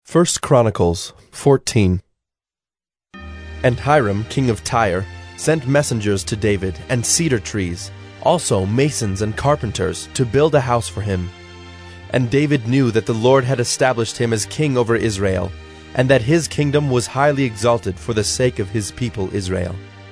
1 Chronicles 14. And Hiram, king of Tyre, sent messengers to David and cedar trees, also masons and carpenters, to build a house for him. And David knew that the Lord had established him as king over Israel, and that his kingdom was highly exalted for the sake of his people Israel.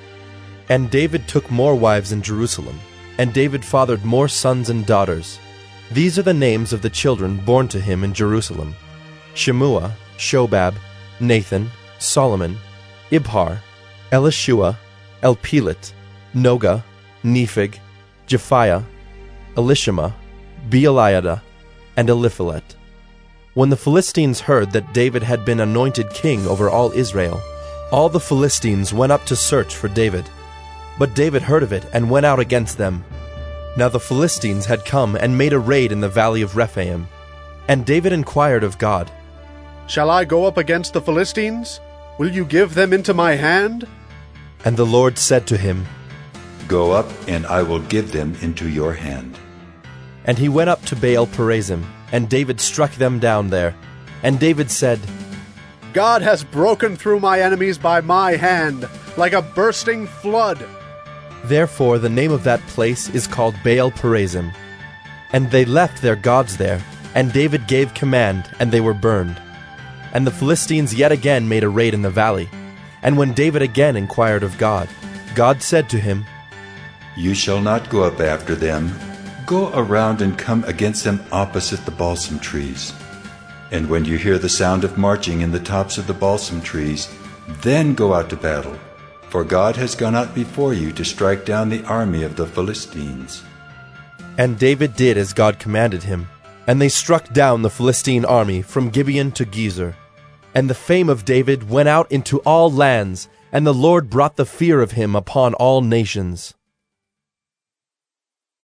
And David took more wives in Jerusalem, and David fathered more sons and daughters. These are the names of the children born to him in Jerusalem: Shemua, Shobab, Nathan, Solomon, Ibhar, Elishua, Elpelet, Noga, Nepheg, Japhiah, Elishama, Beeliada, and Eliphelet. When the Philistines heard that David had been anointed king over all Israel, all the Philistines went up to search for David. But David heard of it and went out against them. Now the Philistines had come and made a raid in the valley of Rephaim. And David inquired of God, "Shall I go up against the Philistines? Will you give them into my hand?" And the Lord said to him, "Go up, and I will give them into your hand." And he went up to Baal-perazim, and David struck them down there. And David said, "God has broken through my enemies by my hand, like a bursting flood." Therefore the name of that place is called Baal-perazim. And they left their gods there, and David gave command, and they were burned. And the Philistines yet again made a raid in the valley. And when David again inquired of God, God said to him, "You shall not go up after them. Go around and come against them opposite the balsam trees. And when you hear the sound of marching in the tops of the balsam trees, then go out to battle. For God has gone out before you to strike down the army of the Philistines." And David did as God commanded him. And they struck down the Philistine army from Gibeon to Gezer. And the fame of David went out into all lands, and the Lord brought the fear of him upon all nations.